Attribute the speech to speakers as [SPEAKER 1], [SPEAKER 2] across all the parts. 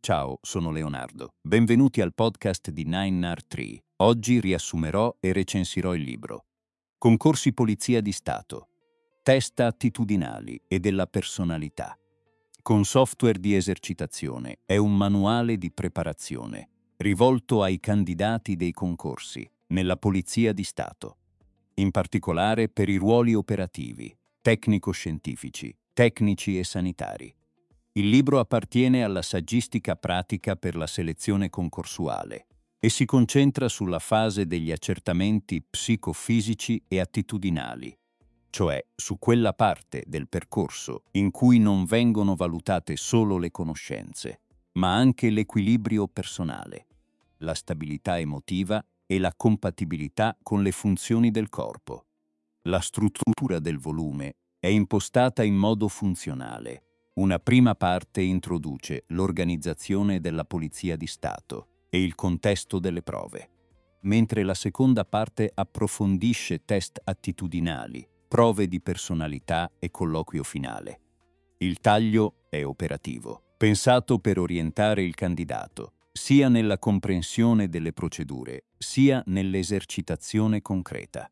[SPEAKER 1] Ciao, sono Leonardo. Benvenuti al podcast di 9R3. Oggi riassumerò e recensirò il libro Concorsi Polizia di Stato, test attitudinali e della personalità. Con software di esercitazione è un manuale di preparazione rivolto ai candidati dei concorsi nella Polizia di Stato, in particolare per i ruoli operativi, tecnico-scientifici, tecnici e sanitari. Il libro appartiene alla saggistica pratica per la selezione concorsuale e si concentra sulla fase degli accertamenti psicofisici e attitudinali, cioè su quella parte del percorso in cui non vengono valutate solo le conoscenze, ma anche l'equilibrio personale, la stabilità emotiva e la compatibilità con le funzioni del corpo. La struttura del volume è impostata in modo funzionale. Una prima parte introduce l'organizzazione della Polizia di Stato e il contesto delle prove, mentre la seconda parte approfondisce test attitudinali, prove di personalità e colloquio finale. Il taglio è operativo, pensato per orientare il candidato, sia nella comprensione delle procedure, sia nell'esercitazione concreta.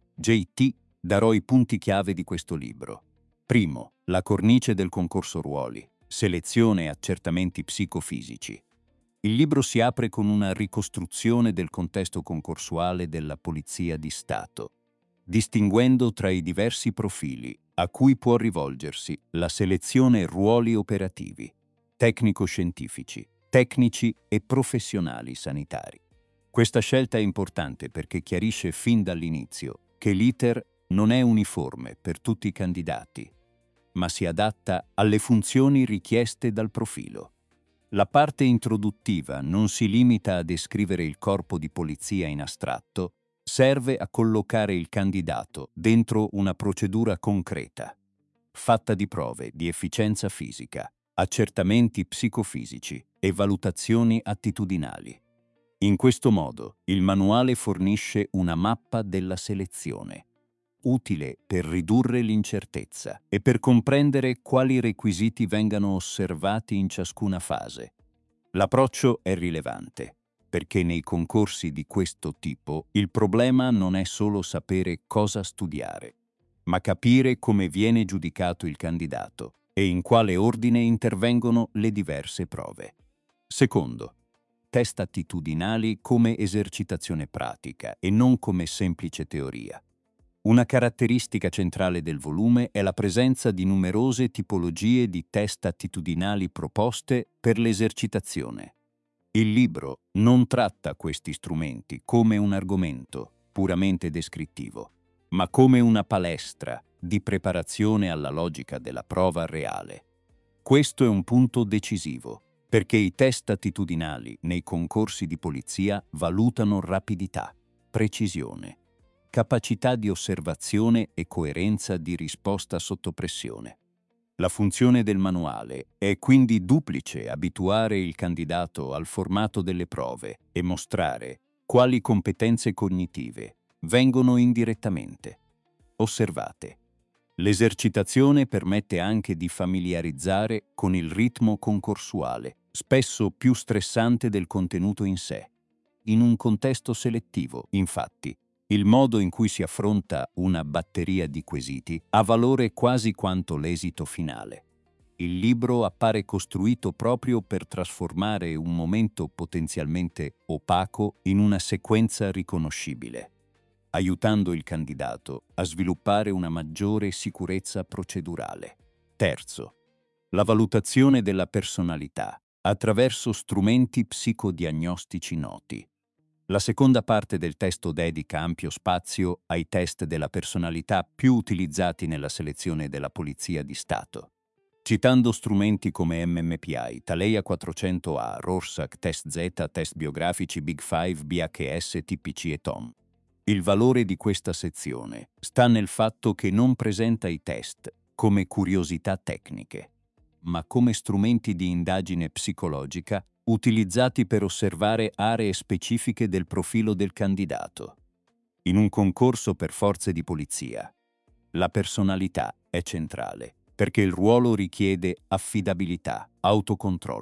[SPEAKER 1] JT darò i punti chiave di questo libro. Primo, la cornice del concorso ruoli, selezione e accertamenti psicofisici. Il libro si apre con una ricostruzione del contesto concorsuale della Polizia di Stato, distinguendo tra i diversi profili a cui può rivolgersi la selezione ruoli operativi, tecnico-scientifici, tecnici e professionali sanitari. Questa scelta è importante perché chiarisce fin dall'inizio che l'iter non è uniforme per tutti i candidati, ma si adatta alle funzioni richieste dal profilo. La parte introduttiva non si limita a descrivere il corpo di polizia in astratto, serve a collocare il candidato dentro una procedura concreta, fatta di prove di efficienza fisica, accertamenti psicofisici e valutazioni attitudinali. In questo modo, il manuale fornisce una mappa della selezione, utile per ridurre l'incertezza e per comprendere quali requisiti vengano osservati in ciascuna fase. L'approccio è rilevante, perché nei concorsi di questo tipo il problema non è solo sapere cosa studiare, ma capire come viene giudicato il candidato e in quale ordine intervengono le diverse prove. Secondo, test attitudinali come esercitazione pratica e non come semplice teoria. Una caratteristica centrale del volume è la presenza di numerose tipologie di test attitudinali proposte per l'esercitazione. Il libro non tratta questi strumenti come un argomento puramente descrittivo, ma come una palestra di preparazione alla logica della prova reale. Questo è un punto decisivo, perché i test attitudinali nei concorsi di polizia valutano rapidità, precisione, capacità di osservazione e coerenza di risposta sotto pressione. La funzione del manuale è quindi duplice: abituare il candidato al formato delle prove e mostrare quali competenze cognitive vengono indirettamente osservate. L'esercitazione permette anche di familiarizzare con il ritmo concorsuale, spesso più stressante del contenuto in sé. In un contesto selettivo, infatti, il modo in cui si affronta una batteria di quesiti ha valore quasi quanto l'esito finale. Il libro appare costruito proprio per trasformare un momento potenzialmente opaco in una sequenza riconoscibile, aiutando il candidato a sviluppare una maggiore sicurezza procedurale. Terzo, la valutazione della personalità attraverso strumenti psicodiagnostici noti. La seconda parte del testo dedica ampio spazio ai test della personalità più utilizzati nella selezione della Polizia di Stato, citando strumenti come MMPI, Taleia 400A, Rorschach, Test Z, test biografici Big Five, BHS, TPC e TOM. Il valore di questa sezione sta nel fatto che non presenta i test come curiosità tecniche, ma come strumenti di indagine psicologica utilizzati per osservare aree specifiche del profilo del candidato. In un concorso per forze di polizia, la personalità è centrale, perché il ruolo richiede affidabilità, autocontrollo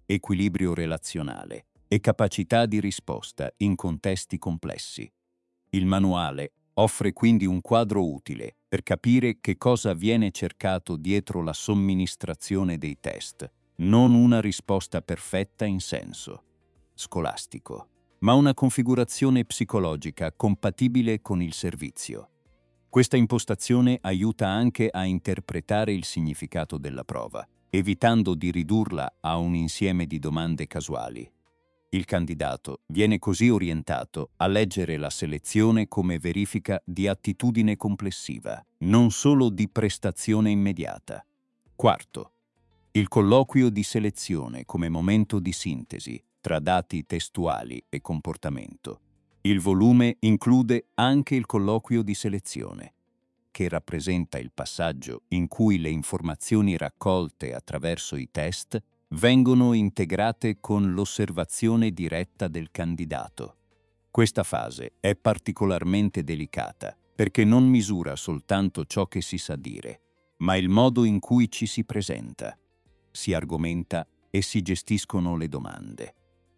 [SPEAKER 1] equilibrio relazionale e capacità di risposta in contesti complessi. Il manuale offre quindi un quadro utile per capire che cosa viene cercato dietro la somministrazione dei test, non una risposta perfetta in senso scolastico, ma una configurazione psicologica compatibile con il servizio. Questa impostazione aiuta anche a interpretare il significato della prova, evitando di ridurla a un insieme di domande casuali. Il candidato viene così orientato a leggere la selezione come verifica di attitudine complessiva, non solo di prestazione immediata. Quarto, il colloquio di selezione come momento di sintesi tra dati testuali e comportamento. Il volume include anche il colloquio di selezione, che rappresenta il passaggio in cui le informazioni raccolte attraverso i test vengono integrate con l'osservazione diretta del candidato. Questa fase è particolarmente delicata perché non misura soltanto ciò che si sa dire, ma il modo in cui ci si presenta, si argomenta e si gestiscono le domande.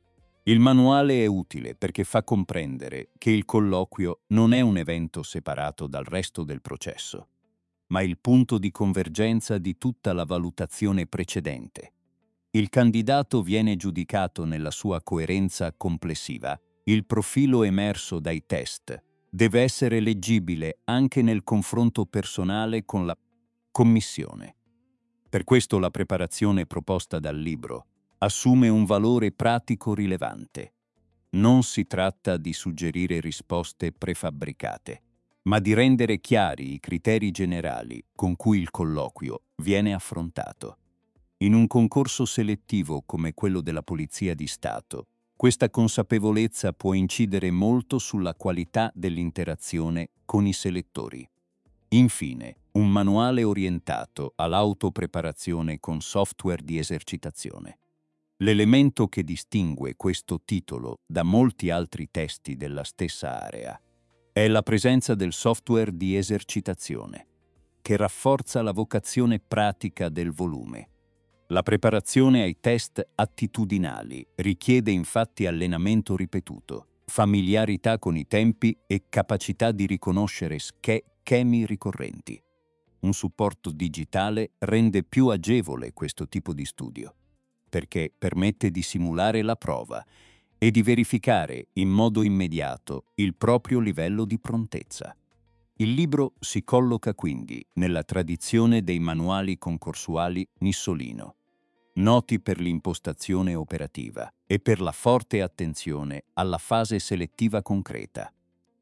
[SPEAKER 1] Il manuale è utile perché fa comprendere che il colloquio non è un evento separato dal resto del processo, ma il punto di convergenza di tutta la valutazione precedente. Il candidato viene giudicato nella sua coerenza complessiva. Il profilo emerso dai test deve essere leggibile anche nel confronto personale con la commissione. Per questo la preparazione proposta dal libro assume un valore pratico rilevante. Non si tratta di suggerire risposte prefabbricate, ma di rendere chiari i criteri generali con cui il colloquio viene affrontato. In un concorso selettivo come quello della Polizia di Stato, questa consapevolezza può incidere molto sulla qualità dell'interazione con i selettori. Infine, un manuale orientato all'autopreparazione con software di esercitazione. L'elemento che distingue questo titolo da molti altri testi della stessa area è la presenza del software di esercitazione, che rafforza la vocazione pratica del volume. La preparazione ai test attitudinali richiede infatti allenamento ripetuto, familiarità con i tempi e capacità di riconoscere schemi ricorrenti. Un supporto digitale rende più agevole questo tipo di studio, perché permette di simulare la prova e di verificare in modo immediato il proprio livello di prontezza. Il libro si colloca quindi nella tradizione dei manuali concorsuali Nissolino, noti per l'impostazione operativa e per la forte attenzione alla fase selettiva concreta.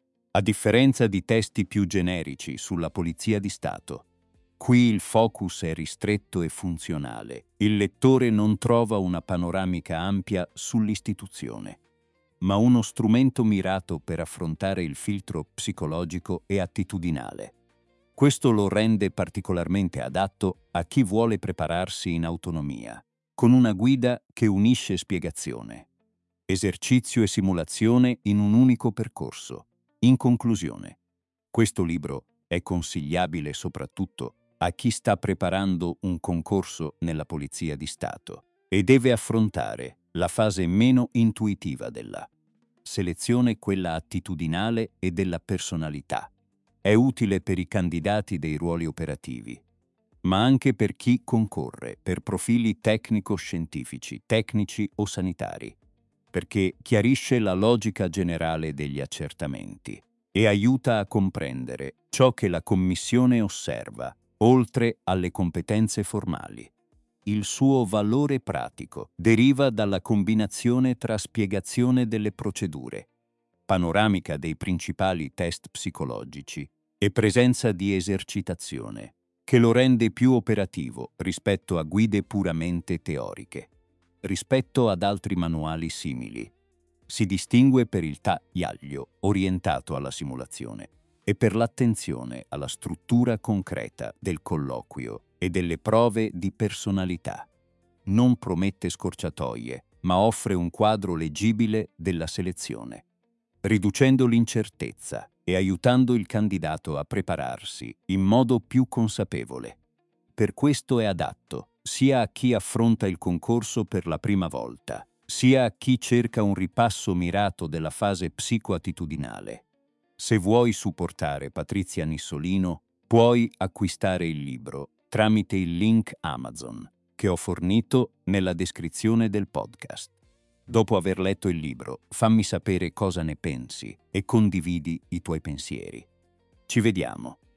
[SPEAKER 1] A differenza di testi più generici sulla Polizia di Stato, qui il focus è ristretto e funzionale. Il lettore non trova una panoramica ampia sull'istituzione, ma uno strumento mirato per affrontare il filtro psicologico e attitudinale. Questo lo rende particolarmente adatto a chi vuole prepararsi in autonomia, con una guida che unisce spiegazione, esercizio e simulazione in un unico percorso. In conclusione, questo libro è consigliabile soprattutto a chi sta preparando un concorso nella Polizia di Stato e deve affrontare la fase meno intuitiva della selezione, quella attitudinale e della personalità. È utile per i candidati dei ruoli operativi, ma anche per chi concorre per profili tecnico-scientifici, tecnici o sanitari, perché chiarisce la logica generale degli accertamenti e aiuta a comprendere ciò che la Commissione osserva, oltre alle competenze formali. Il suo valore pratico deriva dalla combinazione tra spiegazione delle procedure, panoramica dei principali test psicologici e presenza di esercitazione, che lo rende più operativo rispetto a guide puramente teoriche. Rispetto ad altri manuali simili, si distingue per il taglio orientato alla simulazione e per l'attenzione alla struttura concreta del colloquio e delle prove di personalità. Non promette scorciatoie, ma offre un quadro leggibile della selezione, riducendo l'incertezza e aiutando il candidato a prepararsi in modo più consapevole. per questo è adatto, sia a chi affronta il concorso per la prima volta, sia a chi cerca un ripasso mirato della fase psicoattitudinale. Se vuoi supportare Patrizia Nissolino, puoi acquistare il libro tramite il link Amazon che ho fornito nella descrizione del podcast. Dopo aver letto il libro, fammi sapere cosa ne pensi e condividi i tuoi pensieri. Ci vediamo.